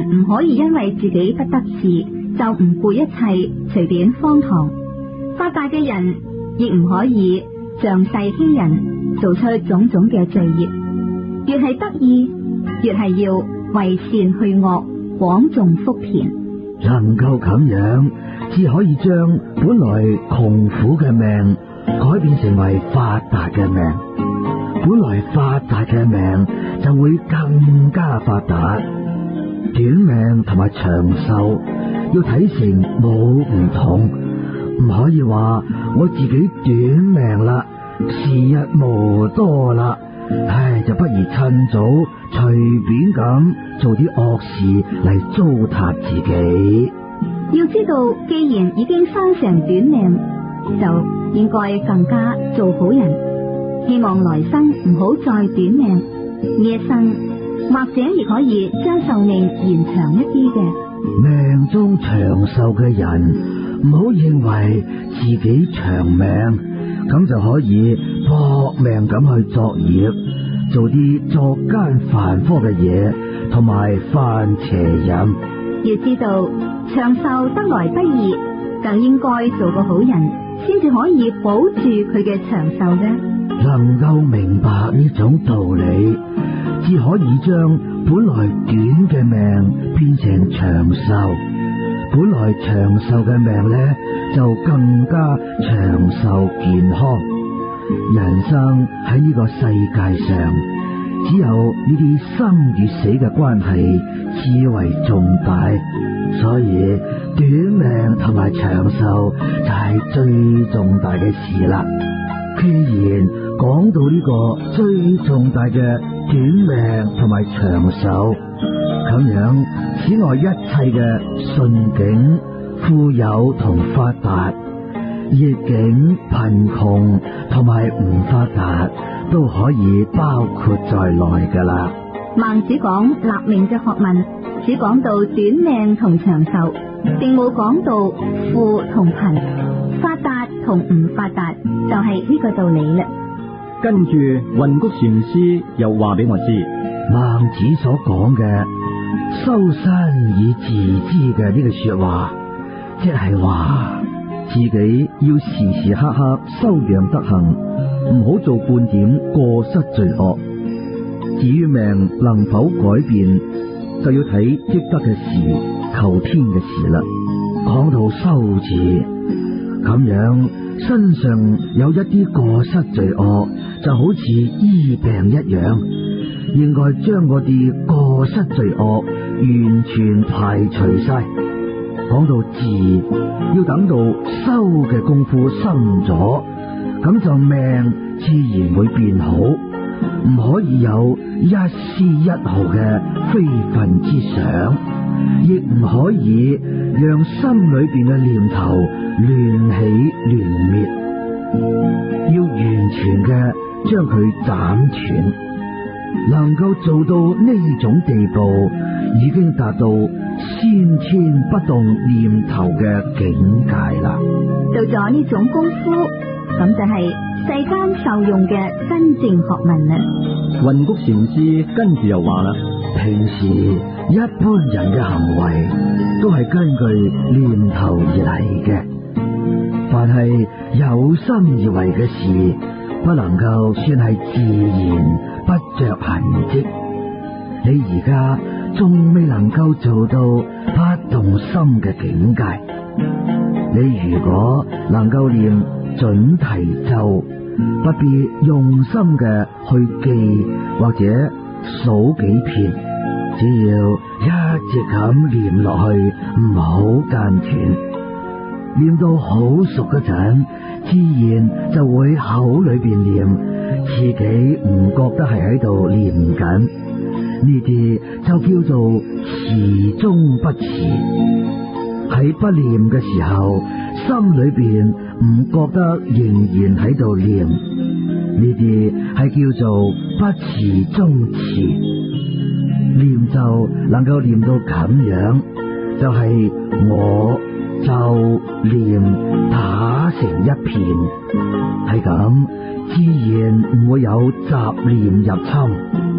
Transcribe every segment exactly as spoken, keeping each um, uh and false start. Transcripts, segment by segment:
人唔可以因為自己不得志就唔顧一切隨便荒唐，發達嘅人亦唔可以仗勢欺人，做出種種嘅罪孽。越係得意，越係要為善去惡，廣種福田。 能夠咁樣，只可以將本來窮苦嘅命改變成為發達嘅命。本來發達嘅命就會更加發達。短命同埋長壽要睇成冇唔同，唔可以話我自己短命啦，時日無多啦，唉，就不如趁早隨便咁做啲惡事嚟糟蹋自己。 要知道，既然已經生成短命，就應該更加做好人。希望來生唔好再短命，呢一生或者亦可以將壽命延長一啲嘅。 命中長壽嘅人，唔好認為自己長命，咁就可以搏命咁去作孽，做啲作奸犯科嘅嘢，同埋犯邪淫。 要知道，長壽得來不易，更應該做個好人，先至可以保住佢嘅長壽嘅。 能夠明白呢種道理，只可以將本來短嘅命變成長壽，本來長壽嘅命呢，就更加長壽健康。人生喺呢個世界上，只有呢啲生與死嘅關係至為重大，所以短命同埋長壽就係最重大嘅事啦。既然講到呢個最重大嘅短命同埋長壽，咁樣此外一切嘅順境、富有同發達，逆境、貧窮同埋唔發達，都可以包括在內噶啦。 孟子講立命嘅學問，只講到短命同長壽，並冇講到富同貧、發達同唔發達，就係呢個道理啦。 跟住雲谷禪師又話俾我知， 孟子所講嘅修身以自知嘅呢句說話，即係話自己要時時刻刻修養德行，唔好做半點過失罪惡。至於命能否改變，就要睇積德嘅事、求天嘅事啦。講到修字咁樣，身上有一啲過失罪惡，就好似醫病一樣，應該將嗰啲過失罪惡完全排除晒。講到治，要等到修嘅功夫深咗，咁就命自然會變好，唔可以有一絲一毫嘅非分之想，亦唔可以讓心裏邊嘅念頭亂起亂滅，要完全嘅將佢斬斷。能夠做到呢種地步，已經達到先天不動念頭嘅境界啦。 到咗呢種功夫，咁就係世間受用嘅真正學問啦。 雲谷禪師跟住又話啦， 平時一般人嘅行為都係根據念頭而嚟嘅，凡係有心而為嘅事，不能夠算係自然不着痕跡。你而家仲未能夠做到不動心嘅境界。你如果能夠念準提咒，不必用心嘅去記或者數幾遍，只要一直咁念落去，唔好間斷。念到好熟嗰陣，自然就會口裏邊念，自己唔覺得係喺度念緊。呢啲就叫做持中不持。喺不念嘅時候，心裏邊唔覺得仍然喺度念，呢啲係叫做不持中持。念就能夠念到咁樣，就係、是、我就念打成一片，係咁，自然唔會有雜念入侵。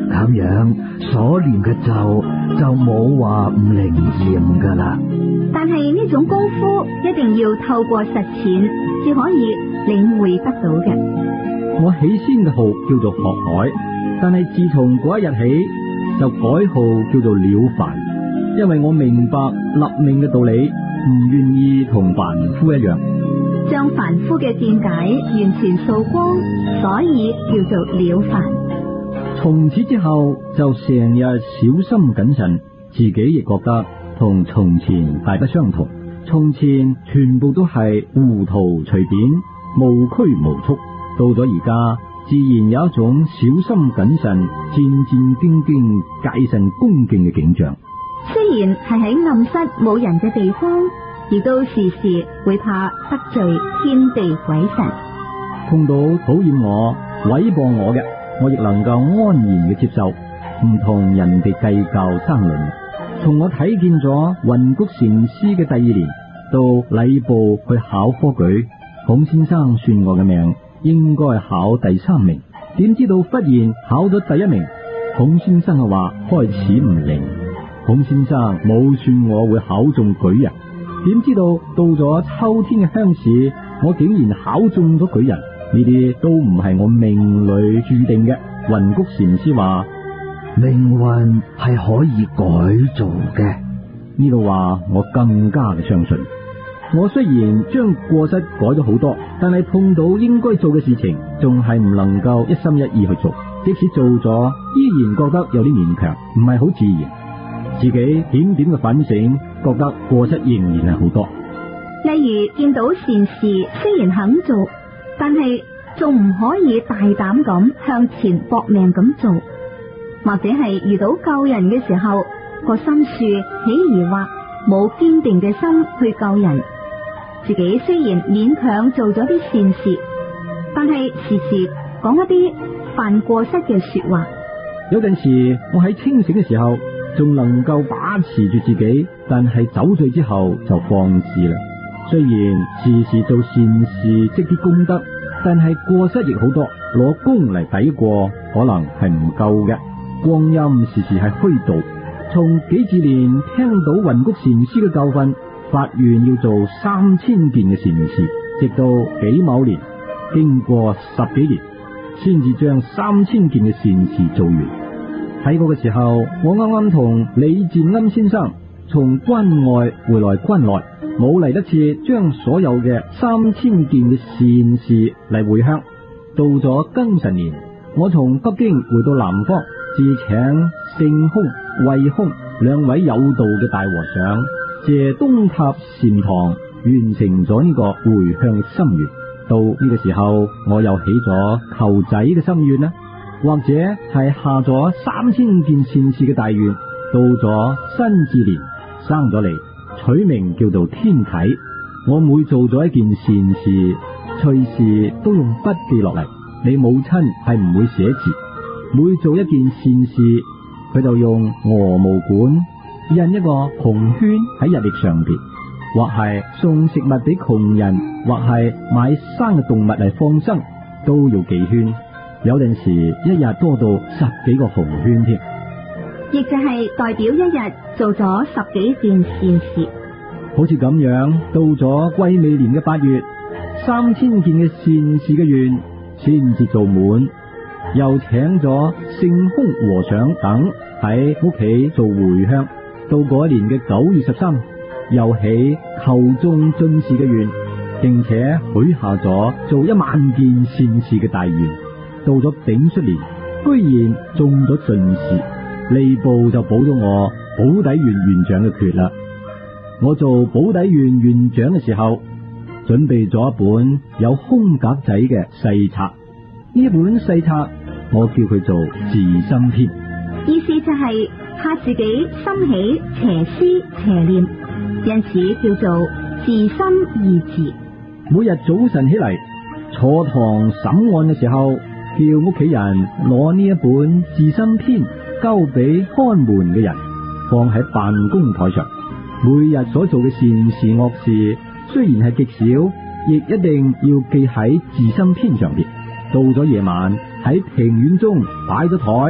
咁樣所念嘅咒就冇話唔靈驗噶啦。 但係呢種功夫一定要透過實踐至可以領會得到嘅。 我起先嘅號叫做學海，但係自從嗰一日起就改號叫做了凡，因為我明白立命嘅道理，唔願意同凡夫一樣， 將凡夫嘅見解完全掃光，所以叫做了凡。 從此之後就成日小心謹慎，自己亦覺得同從前大不相同。從前全部都係糊塗隨便，無拘無束，到咗而家自然有一種小心謹慎、戰戰兢兢、戒慎恭敬嘅景象。 雖然係喺暗室冇人嘅地方，亦都時時會怕得罪天地鬼神。 碰到討厭我、毀謗我嘅，我亦能夠安然嘅接受，唔同人哋計較生論。從我睇見咗雲谷禪師嘅第二年，到禮部去考科舉，孔先生算我嘅命應該考第三名，點知道忽然考咗第一名，孔先生嘅話開始唔靈。孔先生冇算我會考中舉人，點知道到咗秋天嘅鄉試，我竟然考中咗舉人，呢啲都唔係我命裏注定嘅。雲谷禪師話命運係可以改造嘅， 呢度話我更加嘅相信。我雖然將過失改咗好多，但係碰到應該做嘅事情，仲係唔能夠一心一意去做。即使做咗，依然覺得有啲勉強，唔係好自然。自己點點嘅反省，覺得過失仍然係好多。 例如見到善事雖然肯做，但係仲唔可以大膽咁向前搏命咁做，或者係遇到救人嘅時候，個心樹起疑惑，冇堅定嘅心去救人。自己雖然勉強做咗啲善事，但係時時講一啲犯過失嘅說話。 有陣時我喺清醒嘅時候仲能夠把持住自己，但係酒醉之後就放肆啦。雖然時時做善事積啲功德，但係過失亦好多，攞功嚟抵過可能係唔夠嘅。光陰時時係虛度。從幾至年聽到雲谷禪師嘅教訓，發願要做三千件嘅善事，直到己卯年，經過十幾年，先至將三千件嘅善事做完。喺嗰個時候，我啱啱同李漸庵先生從關外回來關內，冇嚟得切將所有嘅三千件嘅善事嚟回鄉。到咗庚辰年，我從北京回到南方，自請聖空、慧空兩位有道嘅大和尚借東塔禪堂完成咗呢個回鄉心願。到呢個時候，我又起咗求仔嘅心願啦，或者係下咗三千件善事嘅大願。到咗辛字年生咗嚟，取名叫做天啟。我每做咗一件善事，隨時都用筆記落嚟。你母親係唔會寫字，每做一件善事，佢就用鵝毛管印一個紅圈喺日曆上邊，或係送食物俾窮人，或係買生嘅動物嚟放生，都要幾圈。有陣時一日多到十幾個紅圈添， 亦就係代表一日做咗十幾件善事。 好似咁樣，到咗癸未年嘅八月，三千件嘅善事嘅願先至做滿，又請咗聖空和尚等喺屋企做回鄉。到嗰一年嘅九月十三，又起求中進士嘅願，並且許下咗做一萬件善事嘅大願。到咗丙戌年，居然中咗進士，吏部就補咗我保底縣縣長嘅缺啦。我做保底縣縣長嘅時候，準備咗一本有空格仔嘅細冊，呢一本細冊我叫佢做自心篇， 意思就係怕自己心起邪思邪念，因此叫做自心二字。 每日早晨起嚟坐堂審案嘅時候，叫屋企人攞呢一本自心篇交俾看門嘅人，放喺辦公台上。每日所做嘅善事惡事，雖然係極少，亦一定要記喺自心篇上邊。到咗夜晚喺庭院中擺咗台，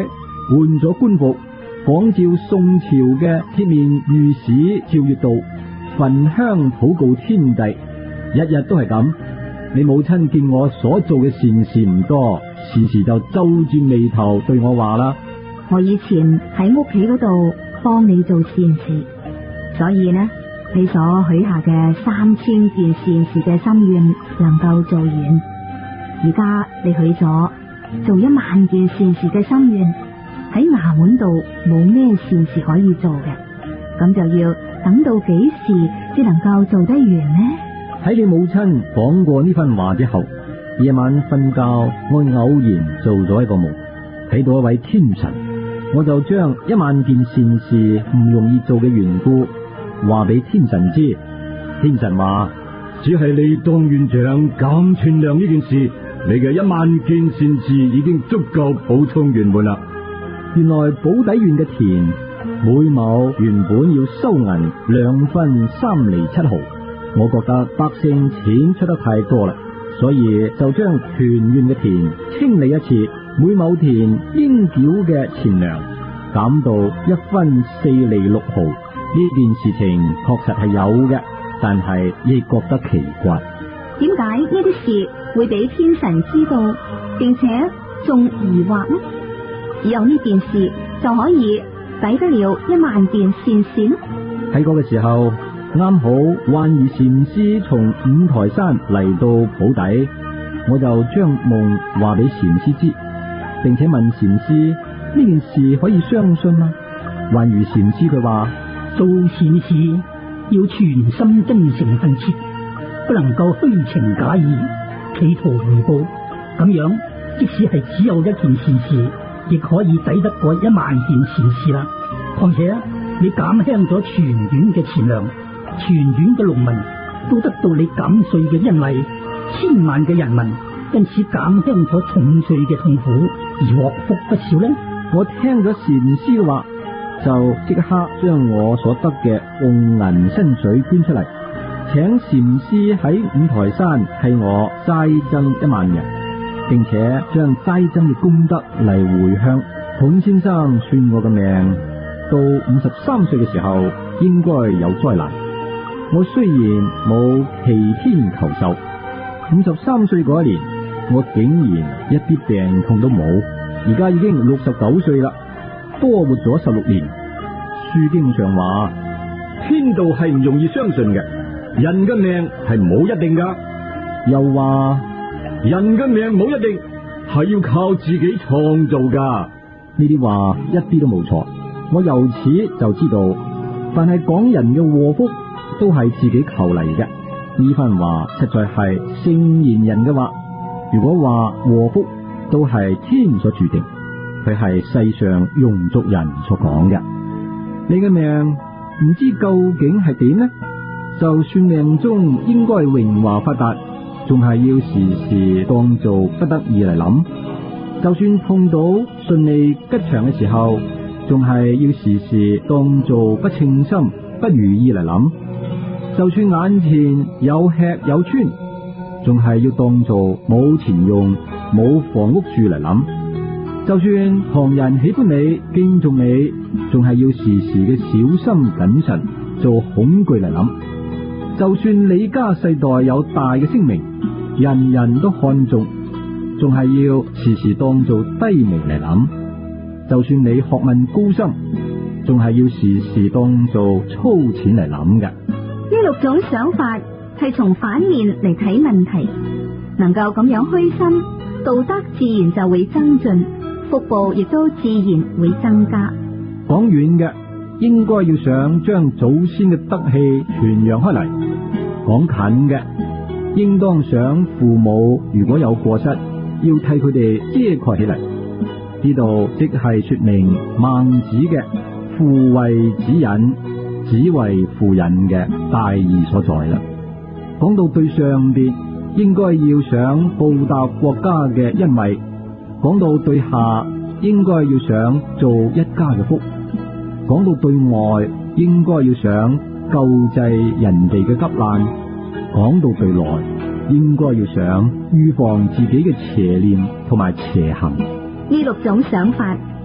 換咗官服，仿照宋朝嘅鐵面御史趙月道，焚香禱告天帝，日日都係咁。你母親見我所做嘅善事唔多，時時就皺住眉頭對我話啦： 我以前喺屋企嗰度幫你做善事，所以呢，你所許下嘅三千件善事嘅心願能夠做完。而家你許咗做一萬件善事嘅心願，喺衙門度冇咩善事可以做嘅，咁就要等到幾時先能夠做得完呢？ 喺你母親講過呢番話之後，夜晚瞓覺，我偶然做咗一個夢，睇到一位天神，我就將一萬件善事唔容易做嘅緣故話俾天神知。天神話：只係你當院長咁權量呢件事，你嘅一萬件善事已經足夠補充圓滿啦。原來寶坻縣嘅田每畝原本要收銀兩分三厘七毫，我覺得百姓錢出得太多啦，所以就將全縣嘅田清理一次，每畝田應繳嘅錢糧減到一分四厘六毫。呢件事情確實係有嘅，但係亦覺得奇怪， 點解呢啲事會俾天神知道，並且仲疑惑呢？只有呢件事就可以抵得了一萬件善事呢？ 喺嗰個時候，啱好幻如禪師從五台山嚟到寶坻，我就將夢話俾禪師知，並且問禪師呢件事可以相信嗎？幻如禪師佢話： 做善事要全心真誠懇切，不能夠虛情假意，企圖回報，咁樣即使係只有一件善事，亦可以抵得過一萬件善事啦。況且你減輕咗全縣嘅錢糧，全縣嘅農民都得到你減稅嘅恩惠，千萬嘅人民因此減輕咗重稅嘅痛苦，而獲福不少呢。 我聽咗禪師嘅話，就即刻將我所得嘅紅銀薪水捐出嚟，請禪師喺五台山替我齋增一萬人，並且將齋增嘅功德嚟回向。孔先生算我嘅命到五十三歲嘅時候應該有災難。我雖然冇祈天求壽，五十三歲嗰一年我竟然一啲病痛都冇，而家已經六十九歲啦，多活咗十六年。書經上話，天道係唔容易相信嘅，人嘅命係冇一定噶。又話人嘅命冇一定，係要靠自己創造噶。呢啲話一啲都冇錯。我由此就知道，凡係講人嘅禍福，都係自己求嚟嘅。呢番話實在係聖賢人嘅話。如果話禍福都係天所注定，佢係世上庸俗人所講嘅。你嘅命唔知究竟係點呢？就算命中應該榮華發達，仲係要時時當做不得已嚟諗；就算碰到順利吉祥嘅時候，仲係要時時當做不稱心不如意嚟諗；就算眼前有吃有穿，仲係要當做冇錢用冇房屋住嚟諗；就算旁人喜歡你敬重你，仲係要時時嘅小心謹慎做恐懼嚟諗；就算你家世代有大嘅聲名，人人都看重，仲係要時時當做低微嚟諗；就算你學問高深，仲係要時時當做粗淺嚟諗嘅。 呢六種想法係從反面嚟睇問題，能夠咁樣虛心，道德自然就會增進，福報亦都自然會增加。 講遠嘅，應該要想將祖先嘅德氣傳揚開嚟；講近嘅，應當想父母如果有過失，要替佢哋遮蓋起嚟。呢度即係說明孟子嘅父為子隱，子為父隱嘅大義所在啦。講到對上邊，應該要想報答國家嘅恩惠；講到對下，應該要想做一家嘅福；講到對外，應該要想救濟人哋嘅急難；講到對內，應該要想預防自己嘅邪念同埋邪行。 呢六種想法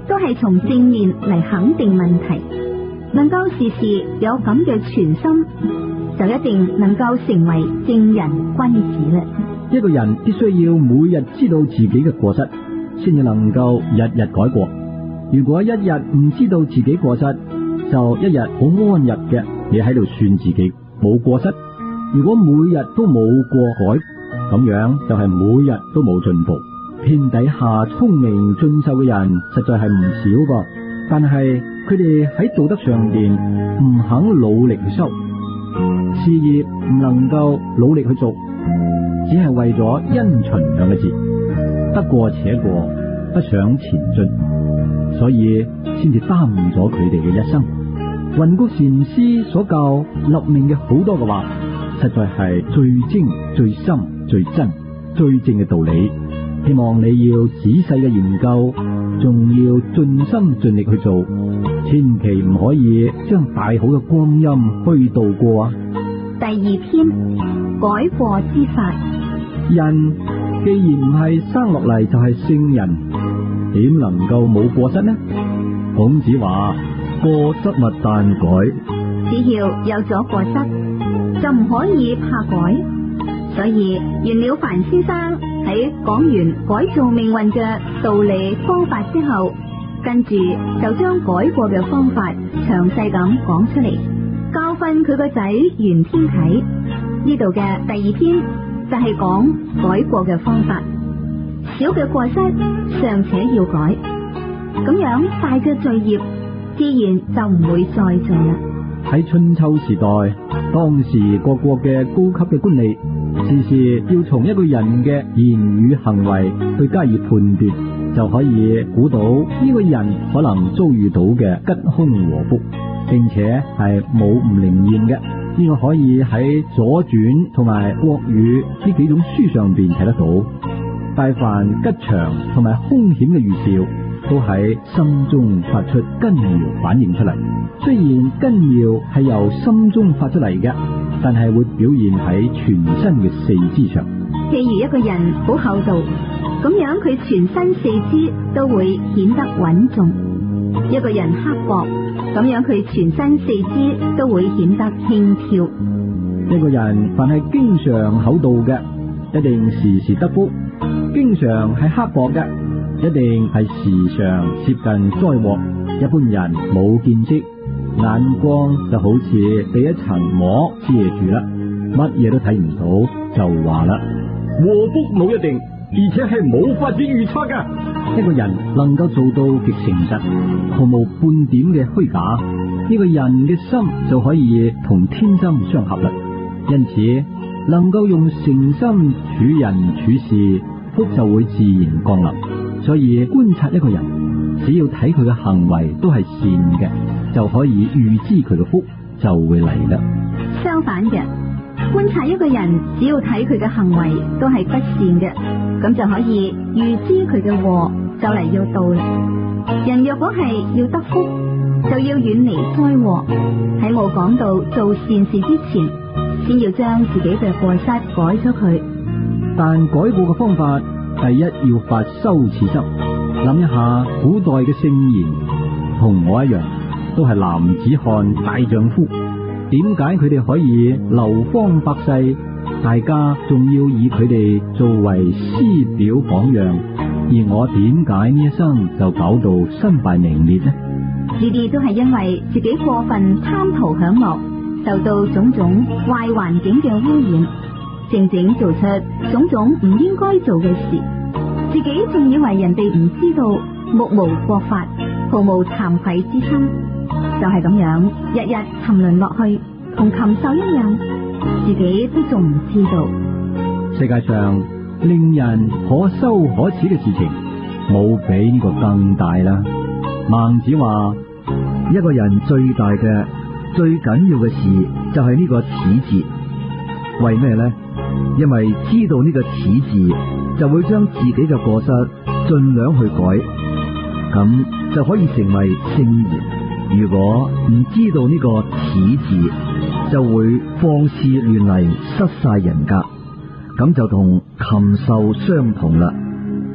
都係從正面嚟肯定問題。能夠時時有咁嘅全心，就一定能夠成為正人君子啦。 一個人必須要每日知道自己嘅過失，先至能夠日日改過。如果一日唔知道自己過失，就一日好安逸嘅，你喺度算自己冇過失。如果每日都冇過改，咁樣就係每日都冇進步。天底下聰明俊秀嘅人實在係唔少噃，但係佢哋喺道德上邊唔肯努力去修，事業唔能夠努力去做，只係為咗因循兩個字，得過且過，不想前進，所以先至耽誤咗佢哋嘅一生。雲谷禪師所教立命嘅好多嘅話，實在係最精、最深、最真、最正嘅道理。希望你要仔細嘅研究，仲要盡心盡力去做，千祈唔可以將大好嘅光陰虛度過啊！ 第二篇改過之法。 人既然唔係生落嚟就係聖人，點能夠冇過失呢？孔子話：過失勿但改， 只要有咗過失，就唔可以怕改。所以袁了凡先生喺講完改造命運嘅道理方法之後，跟住就將改過嘅方法詳細咁講出嚟，教訓佢個仔袁天啟。呢度嘅第二篇就係講改過嘅方法，小嘅過失尚且要改，咁樣大嘅罪業自然就唔會再做啦。 喺春秋時代，當時各國嘅高級嘅官吏時時要從一個人嘅言語行為去加以判斷，就可以估到呢個人可能遭遇到嘅吉凶禍福，並且係冇唔靈驗嘅。呢個可以喺左傳同埋國語呢幾種書上邊睇得到。但凡吉祥同埋凶險嘅預兆，都喺心中發出根苗反映出嚟。雖然根苗係由心中發出嚟嘅，但係會表現喺全身嘅四肢上。 譬如一個人好厚道，咁樣佢全身四肢都會顯得穩重；一個人刻薄，咁樣佢全身四肢都會顯得輕佻。 一個人凡係經常厚道嘅，一定時時得福；經常係刻薄嘅，一定係時常接近災禍。一般人冇見識，眼光就好似被一層膜遮住啦，乜嘢都睇唔到，就話啦，禍福冇一定，而且係冇法子預測噶。一個人能夠做到極誠實，毫無半點嘅虛假，呢個人嘅心就可以同天心相合啦。因此，能夠用誠心處人處事，福就會自然降臨。所以觀察一個人，只要睇佢嘅行為都係善嘅，就可以預知佢嘅福就會嚟啦。 相反嘅，觀察一個人，只要睇佢嘅行為都係不善嘅，咁就可以預知佢嘅禍就嚟要到啦。人若果係要得福，就要遠離災禍。喺冇講到做善事之前，先要將自己嘅過失改咗佢。 但改過嘅方法，第一要發羞恥心。諗一下古代嘅聖賢，同我一樣，都係男子漢大丈夫，點解佢哋可以流芳百世？大家仲要以佢哋作為師表榜樣，而我點解呢一生就搞到身敗名裂呢？ 呢啲都係因為自己過分貪圖享樂，受到種種壞環境嘅污染，正正做出種種唔應該做嘅事，自己仲以為人哋唔知道，目無國法，毫無慚愧之心，就係咁樣日日沉淪落去，同禽獸一樣，自己都仲唔知道。 世界上令人可羞可恥嘅事情，冇比呢個更大啦。孟子話：一個人最大嘅、最緊要嘅事就係呢個恥字。為咩呢？因為知道呢個恥字，就會將自己嘅過失盡量去改，咁就可以成為聖賢。如果唔知道呢個恥字，就會放肆亂嚟，失晒人格，咁就同禽獸相同啦。呢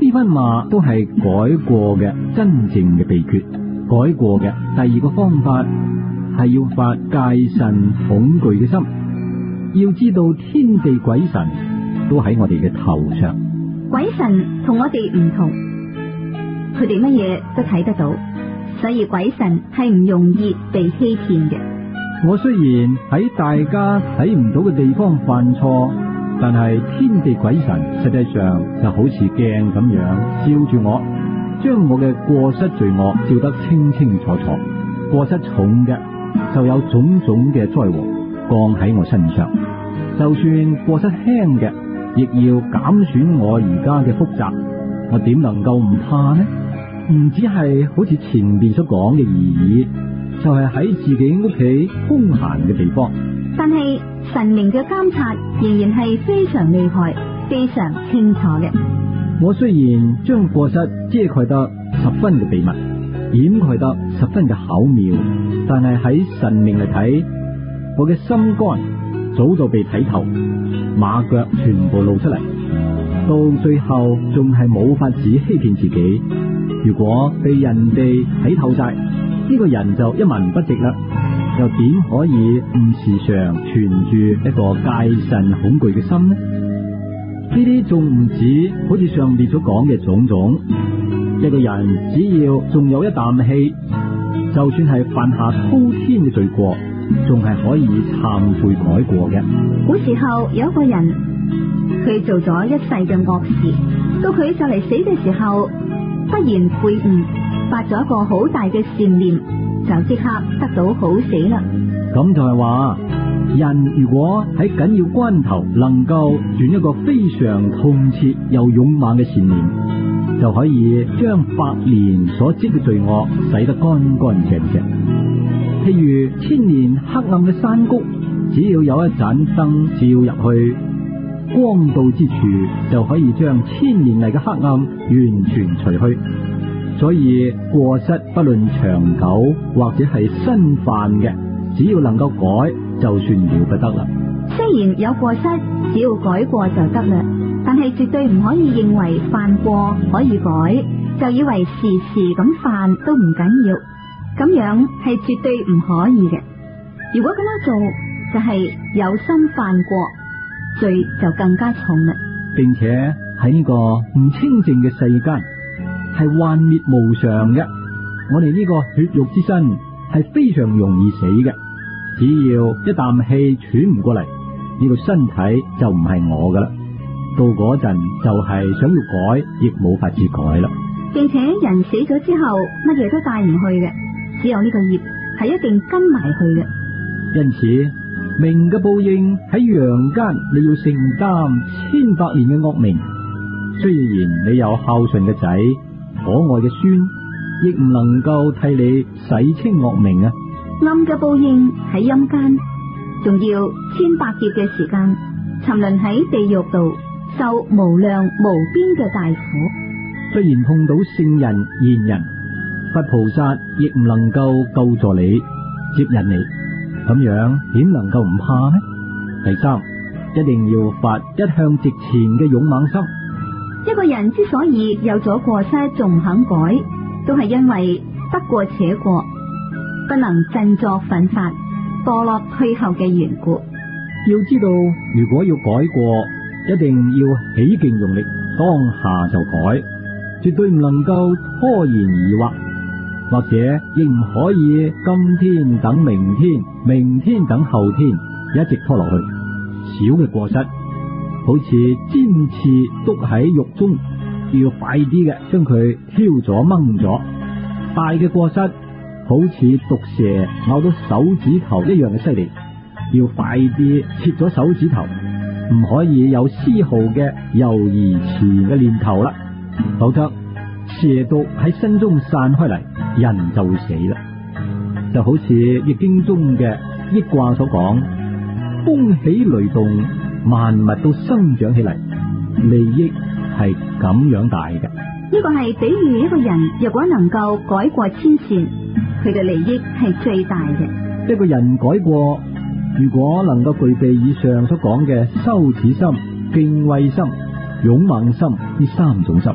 呢番話都係改過嘅真正嘅秘訣。改過嘅第二個方法係要發戒慎恐懼嘅心。要知道天地鬼神都喺我哋嘅頭上。 鬼神同我哋唔同，佢哋乜嘢都睇得到，所以鬼神係唔容易被欺騙嘅。 我雖然喺大家睇唔到嘅地方犯錯，但係天地鬼神實際上就好似鏡咁樣照住我，將我嘅過失罪惡照得清清楚楚。過失重嘅就有種種嘅災禍降喺我身上，就算過失輕嘅，亦要減損我而家嘅福澤。我點能夠唔怕呢？唔只係好似前面所講嘅而已，就係、是、喺自己屋企空閒嘅地方。 但係神明嘅監察仍然係非常厲害、非常清楚嘅。 我雖然將過失遮蓋得十分嘅秘密，掩蓋得十分嘅巧妙，但係喺神明嚟睇，我嘅心肝早就被睇透，馬腳全部露出嚟，到最後仲係冇法子欺騙自己。如果被人哋睇透晒，呢、這個人就一文不值啦，又點可以唔時常存住一個戒慎恐懼嘅心呢？呢啲仲唔止好似上面所講嘅種種。一個人只要仲有一啖氣，就算係犯下滔天嘅罪過，仲係可以懺悔改過嘅。 古時候有一個人，佢做咗一世嘅惡事，到佢就嚟死嘅時候，忽然悔悟，發咗一個好大嘅善念，就即刻得到好死啦。 咁就係話，人如果喺緊要關頭能夠轉一個非常痛切又勇猛嘅善念，就可以將百年所積嘅罪惡洗得乾乾淨淨。譬如千年黑暗嘅山谷，只要有一盞燈照入去，光到之處就可以將千年嚟嘅黑暗完全除去。所以過失不論長久或者係新犯嘅，只要能夠改，就算了不得啦。 雖然有過失，只要改過就得啦，但係絕對唔可以認為犯過可以改，就以為時時咁犯都唔緊要，咁樣係絕對唔可以嘅。如果咁樣做，就係、是、有心犯過，罪就更加重啦。 並且喺呢個唔清淨嘅世間，係幻滅無常嘅。我哋呢個血肉之身係非常容易死嘅，只要一啖氣喘唔過嚟，呢、這個身體就唔係我噶啦。到嗰陣就係想要改，亦冇法子改啦。 並且人死咗之後，乜嘢都帶唔去嘅，只有呢個業係一定跟埋去嘅。 因此，命嘅報應喺陽間，你要承擔千百年嘅惡名。雖然你有孝順嘅仔、可愛嘅孫，亦唔能夠替你洗清惡名啊！ 暗嘅報應喺陰間，仲要千百劫嘅時間，沉淪喺地獄度，受無量無邊嘅大苦。 雖然碰到聖人賢人，佛菩薩亦唔能夠救助你、接引你，咁樣點能夠唔怕呢？第三，一定要發一向直前嘅勇猛心。 一個人之所以有咗過失仲唔肯改，都係因為得過且過，不能振作奮發，墮落退後嘅緣故。 要知道，如果要改過，一定要起勁用力，當下就改，絕對唔能夠拖延疑惑，或者亦唔可以今天等明天，明天等後天，一直拖落去。小嘅過失，好似尖刺篤喺肉中，要快啲嘅將佢挑咗掹咗；大嘅過失，好似毒蛇咬到手指頭一樣嘅犀利，要快啲切咗手指頭，唔可以有絲毫嘅猶豫遲嘅念頭啦，否則蛇毒喺身中散開嚟，人就會死啦。就好似易經中嘅益卦所講，風起雷動，萬物都生長起嚟，利益係咁樣大嘅。 呢個係比喻一個人若果能夠改過遷善，佢嘅利益係最大嘅。 一個人改過，如果能夠具備以上所講嘅羞恥心、敬畏心、勇猛心呢三種心，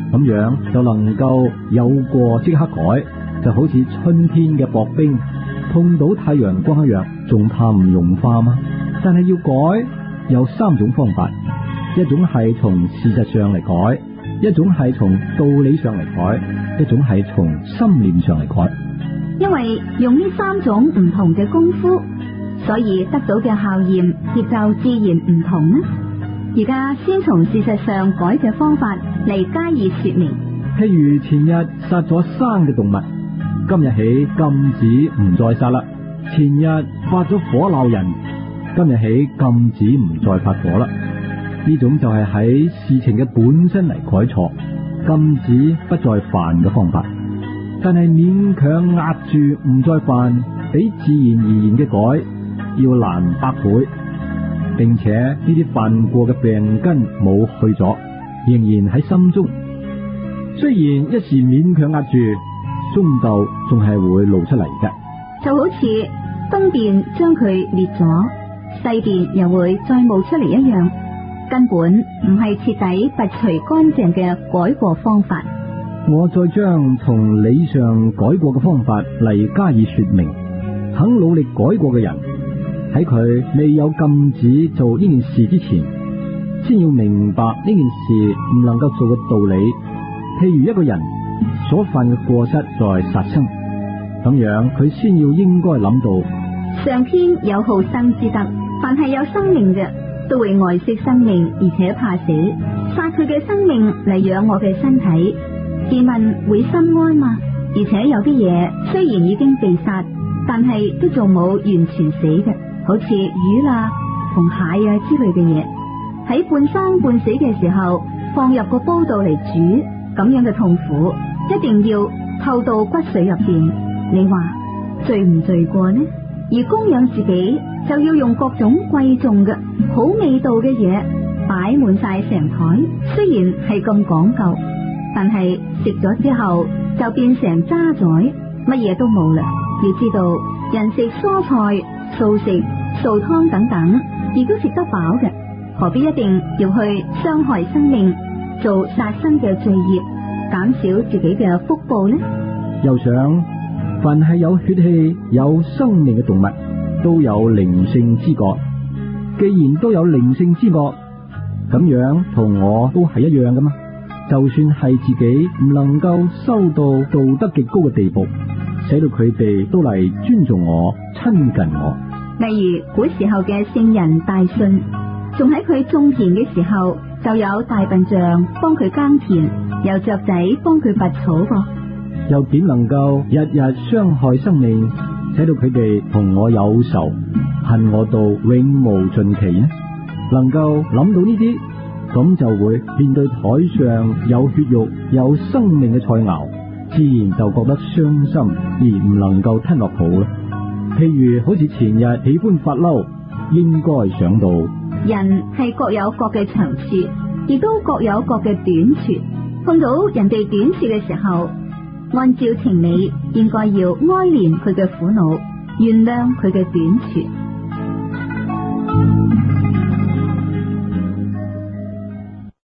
咁樣就能夠有過即刻改，就好似春天嘅薄冰碰到太陽光一樣，仲怕唔融化嗎？但係要改有三種方法，一種係從事實上嚟改，一種係從道理上嚟改，一種係從心念上嚟改。 因為用呢三種唔同嘅功夫，所以得到嘅效驗亦就自然唔同啦。而家先從事實上改嘅方法嚟加以說明。 譬如前日殺咗生嘅動物，今日起禁止唔再殺啦；前日發咗火鬧人，今日起禁止唔再發火啦。呢種就係喺事情嘅本身嚟改錯，禁止不再犯嘅方法。但係勉強壓住唔再犯，比自然而然嘅改要難百倍，並且呢啲犯過嘅病根冇去咗，仍然喺心中。雖然一時勉強壓住，終究仲係會露出嚟嘅。 就好似東邊將佢滅咗，西邊又會再冒出嚟一樣，根本唔係徹底拔除乾淨嘅改過方法。 我再將從理上改過嘅方法嚟加以說明。肯努力改過嘅人，喺佢未有禁止做呢件事之前，先要明白呢件事唔能夠做嘅道理。譬如一個人所犯嘅過失在殺生，咁樣佢先要應該諗到上天有好生之德，凡係有生命嘅都會愛惜生命，而且怕死，殺佢嘅生命嚟養我嘅身體，自問會心安嘛？而且有啲嘢雖然已經被殺，但係都仲冇完全死嘅，好似魚啦同蟹啊之類嘅嘢，喺半生半死嘅時候放入個煲度嚟煮，咁樣嘅痛苦一定要透到骨髓入邊。你話罪唔罪過呢？而供養自己就要用各種貴重嘅好味道嘅嘢擺滿晒成台，雖然係咁講究，但係食咗之後就變成渣滓，乜嘢都冇啦。要知道人食蔬菜、素食、素湯等等，亦都食得飽嘅，何必一定要去傷害生命，做殺生嘅罪業，減少自己嘅福報呢？ 又想凡係有血氣、有生命嘅動物，都有靈性之覺。既然都有靈性之覺，咁樣同我都係一樣噶嘛。就算係自己唔能夠修到道德極高嘅地步，使到佢哋都嚟尊重我、親近我。 例如古時候嘅聖人大信，仲喺佢種田嘅時候，就有大笨象幫佢耕田，有雀仔幫佢拔草噃。 又點能夠日日傷害生命，使到佢哋同我有仇，恨我到永無盡期呢？能夠諗到呢啲，咁就會面對台上有血肉、有生命嘅菜肴，自然就覺得傷心而唔能夠吞落肚啦。譬如好似前日喜歡發嬲，應該想到人係各有各嘅長處，亦都各有各嘅短處。碰到人哋短處嘅時候，按照情理應該要哀憐佢嘅苦惱，原諒佢嘅短處。